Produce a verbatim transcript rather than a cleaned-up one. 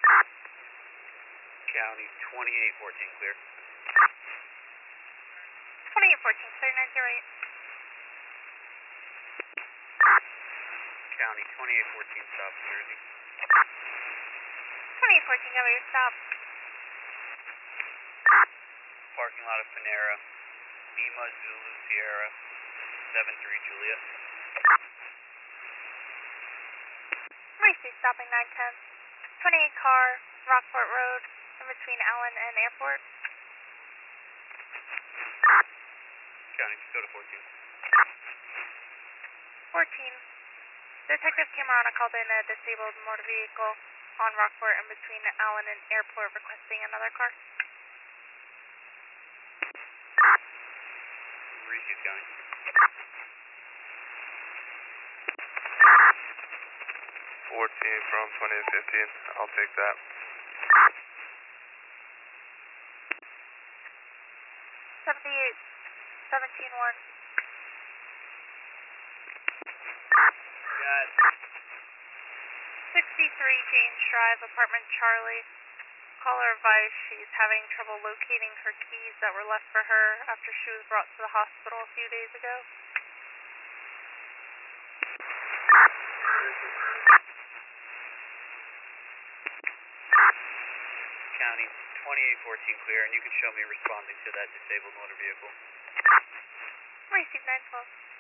County twenty-eight fourteen clear. twenty-eight fourteen clear, nine zero eight. County twenty-eight fourteen stop, Jersey. twenty-eight fourteen, got your stop. Parking lot of Panera, Lima Zulu Sierra, seven three Juliet. Macy stopping nine ten. twenty-eight car, Rockport Road, in between Allen and Airport. County Dakota fourteen. fourteen. Detective Camerona called in a disabled motor vehicle on Rockport in between Allen and Airport requesting another car. Receive County. fourteen from twenty-eight fifteen. I'll take that. seventy-eight seventeen one. Got sixty-three James Drive, apartment Charlie. Caller advised she's having trouble locating her keys that were left for her after she was brought to the hospital a few days ago. County twenty-eight fourteen clear, and you can show me responding to that disabled motor vehicle. Receive nine twelve.